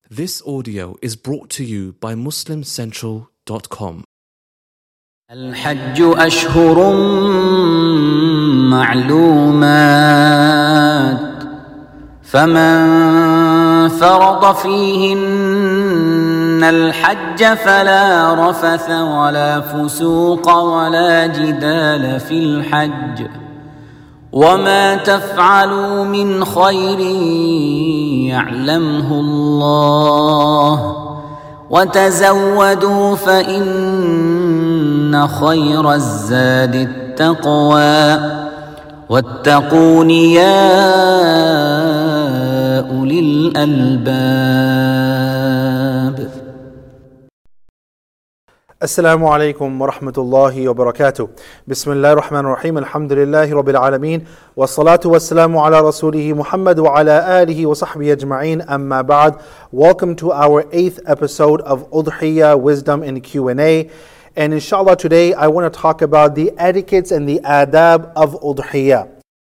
This audio is brought to you by MuslimCentral.com. الحج أشهر معلومات فمن فرض فيهن الحج فلا رفث ولا فسوق ولا جدال في الحج وما تفعلوا من خير يعلمه الله وتزودوا فإن خير الزاد التقوى واتقون يا أولي الألباب. Assalamu alaikum wa rahmatullahi wa barakatuh. Bismillah ar-Rahman ar-Rahim. Alhamdulillahi Rabbil Alameen. Wa salatu wa salamu ala Rasulihi Muhammad wa ala alihi wa sahbihi ajma'een. Amma ba'd. Welcome to our 8th episode of Udhiyah Wisdom and Q&A. And inshallah today I want to talk about the etiquettes and the adab of Udhiyah.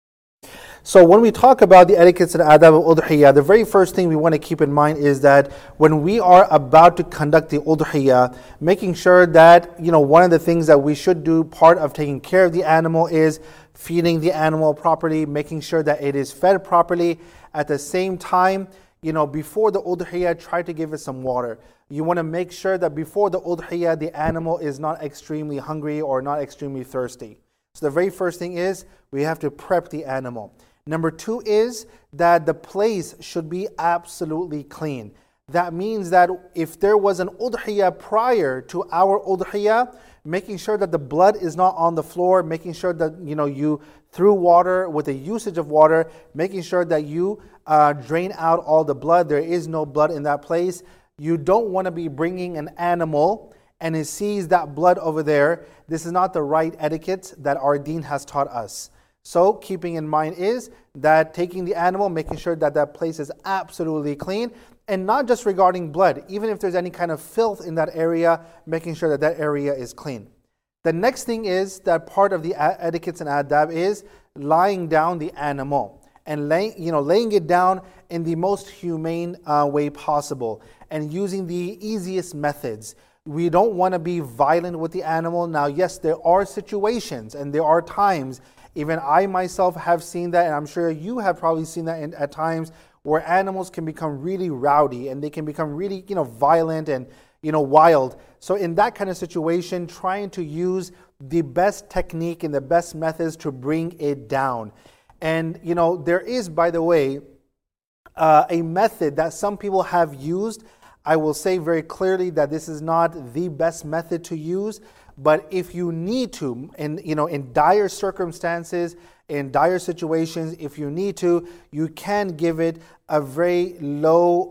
So when we talk about the etiquettes and adab of Udhiyah, the very first thing we want to keep in mind is that when we are about to conduct the Udhiyah, making sure that, one of the things that we should do, part of taking care of the animal, is feeding the animal properly, making sure that it is fed properly. At the same time, before the Udhiyah, try to give it some water. You want to make sure that before the Udhiyah, the animal is not extremely hungry or not extremely thirsty. So the very first thing is we have to prep the animal. Number 2 is that the place should be absolutely clean. That means that if there was an Udhiyah prior to our Udhiyah, making sure that the blood is not on the floor, making sure that you through water with the usage of water, making sure that you drain out all the blood. There is no blood in that place. You don't want to be bringing an animal and it sees that blood over there. This is not the right etiquette that our deen has taught us. So keeping in mind is that taking the animal, making sure that that place is absolutely clean, and not just regarding blood, even if there's any kind of filth in that area, making sure that that area is clean. The next thing is that part of the etiquettes and adab is lying down the animal and laying it down in the most humane way possible and using the easiest methods. We don't want to be violent with the animal. Now, yes, there are situations and there are times, even I myself have seen that, and I'm sure you have probably seen that at times, where animals can become really rowdy and they can become really, violent and, wild. So in that kind of situation, trying to use the best technique and the best methods to bring it down. And, there is, by the way, a method that some people have used. I will say very clearly that this is not the best method to use. But if you need to, in dire circumstances, in dire situations, if you need to, you can give it a very low,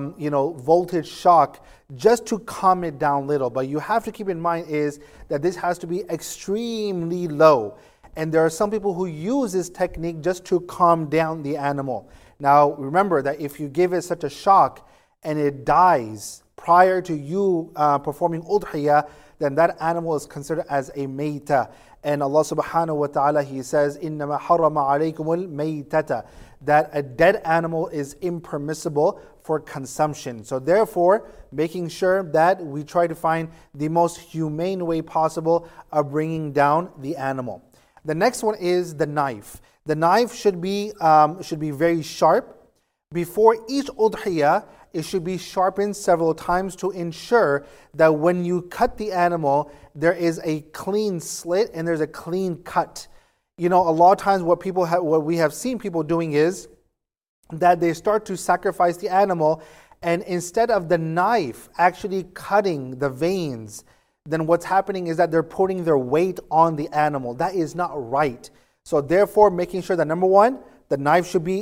voltage shock just to calm it down a little. But you have to keep in mind is that this has to be extremely low. And there are some people who use this technique just to calm down the animal. Now, remember that if you give it such a shock and it dies prior to you performing Udhiyah, then that animal is considered as a mayta. And Allah subhanahu wa ta'ala, He says, إِنَّمَا حَرَّمَ عَلَيْكُمُ الْمَيْتَةَ, that a dead animal is impermissible for consumption. So therefore, making sure that we try to find the most humane way possible of bringing down the animal. The next one is the knife. The knife should be very sharp. Before each Udhiyah, it should be sharpened several times to ensure that when you cut the animal, there is a clean slit and there's a clean cut. A lot of times what we have seen people doing is that they start to sacrifice the animal, and instead of the knife actually cutting the veins, then what's happening is that they're putting their weight on the animal. That is not right. So therefore, making sure that number 1, the knife should be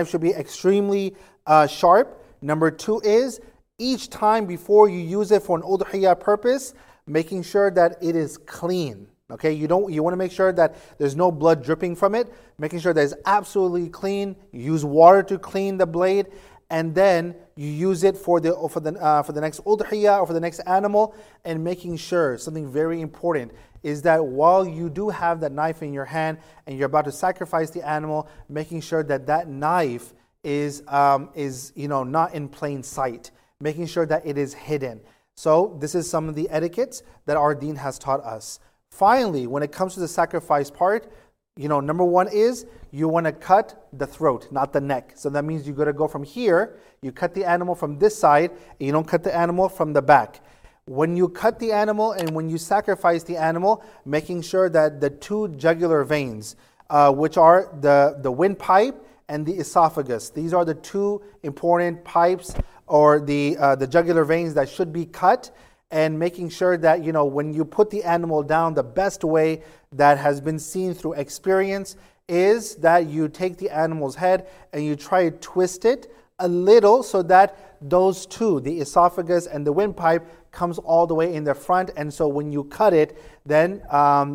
extremely sharp. Number 2 is each time before you use it for an Udhiyah purpose, making sure that it is clean. Okay, you want to make sure that there's no blood dripping from it, making sure that it's absolutely clean. You use water to clean the blade, and then you use it for the next Udhiyah or for the next animal, and making sure something very important is that while you do have that knife in your hand and you're about to sacrifice the animal, making sure that that knife is not in plain sight. making sure that it is hidden. So this is some of the etiquettes that our deen has taught us. Finally, when it comes to the sacrifice part, number one is you want to cut the throat, not the neck. So that means you got to go from here, you cut the animal from this side, and you don't cut the animal from the back. When you cut the animal and when you sacrifice the animal, making sure that the two jugular veins, which are the windpipe and the esophagus, these are the two important pipes or the jugular veins that should be cut, and making sure that when you put the animal down, the best way that has been seen through experience is that you take the animal's head and you try to twist it a little so that those two, the esophagus and the windpipe, comes all the way in the front. And so when you cut it, then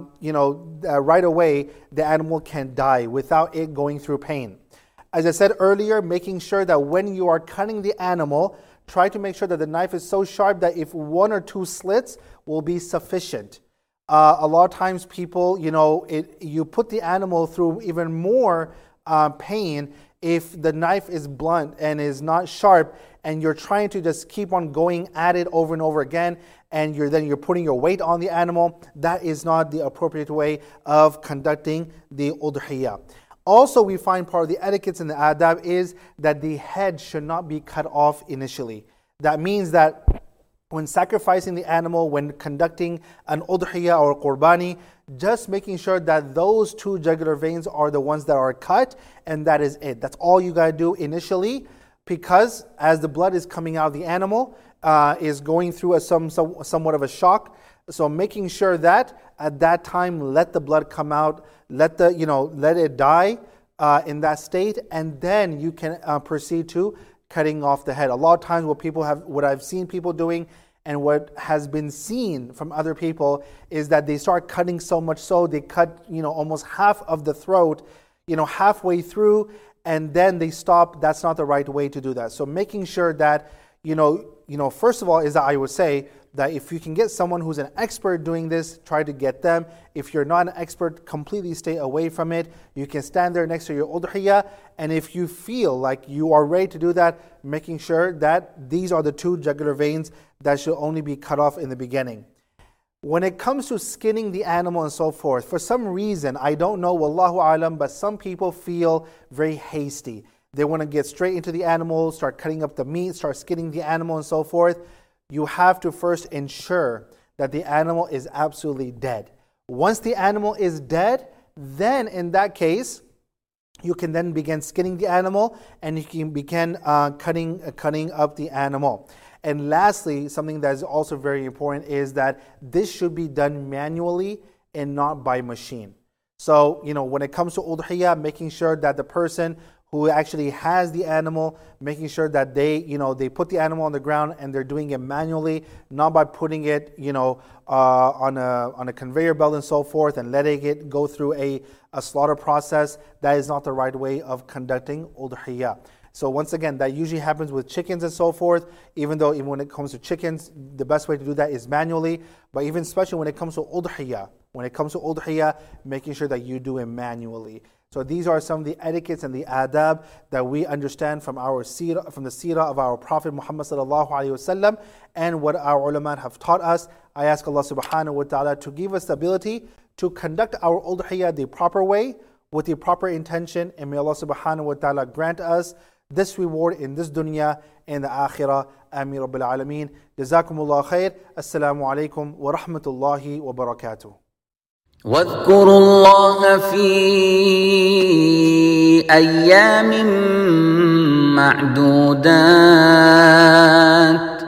right away the animal can die without it going through pain. As I said earlier, making sure that when you are cutting the animal, try to make sure that the knife is so sharp that if one or two slits will be sufficient. A lot of times people, you put the animal through even more pain if the knife is blunt and is not sharp, and you're trying to just keep on going at it over and over again, and you're putting your weight on the animal. That is not the appropriate way of conducting the udhiyah. Also, we find part of the etiquettes and the adab is that the head should not be cut off initially. That means that when sacrificing the animal, when conducting an udhiyah or qurbani, just making sure that those two jugular veins are the ones that are cut, and that is it. That's all you got to do initially, because as the blood is coming out of the animal, is going through somewhat of a shock. So making sure that at that time, let the blood come out, let it die in that state, and then you can proceed to cutting off the head. A lot of times what I've seen people doing and what has been seen from other people is that they start cutting so much so they cut almost half of the throat, halfway through, and then they stop. That's not the right way to do that. So making sure that first of all is that I would say that if you can get someone who's an expert doing this, try to get them. If you're not an expert, completely stay away from it. You can stand there next to your udhiyah, and if you feel like you are ready to do that, making sure that these are the two jugular veins that should only be cut off in the beginning. When it comes to skinning the animal and so forth, for some reason, I don't know, wallahu alam, but some people feel very hasty. They want to get straight into the animal, start cutting up the meat, start skinning the animal and so forth. You have to first ensure that the animal is absolutely dead. Once the animal is dead, then in that case, you can then begin skinning the animal and you can begin cutting up the animal. And lastly, something that is also very important is that this should be done manually and not by machine. So, when it comes to udhiyah, making sure that the person who actually has the animal, making sure that they put the animal on the ground and they're doing it manually, not by putting it, on a conveyor belt and so forth and letting it go through a slaughter process. That is not the right way of conducting udhiyah. So once again, that usually happens with chickens and so forth, even when it comes to chickens, the best way to do that is manually, but even especially when it comes to udhiyah, making sure that you do it manually. So these are some of the etiquettes and the adab that we understand from the seerah of our Prophet Muhammad sallallahu alaihi wasallam and what our ulama have taught us. I ask Allah subhanahu wa ta'ala to give us the ability to conduct our udhiyah the proper way, with the proper intention, and may Allah subhanahu wa ta'ala grant us this reward in this dunya and the akhirah. Ameen Rabbil Alameen. Jazakumullah khair. Assalamu alaikum wa rahmatullahi wa barakatuh. واذكروا الله في أيام معدودات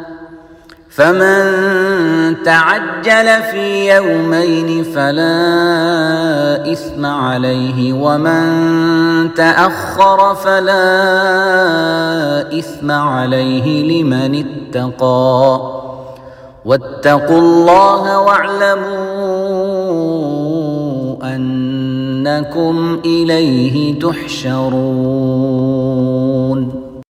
فمن تعجل في يومين فلا إثم عليه ومن تأخر فلا إثم عليه لمن اتقى واتقوا الله واعلموا أنكم إليه تحشرون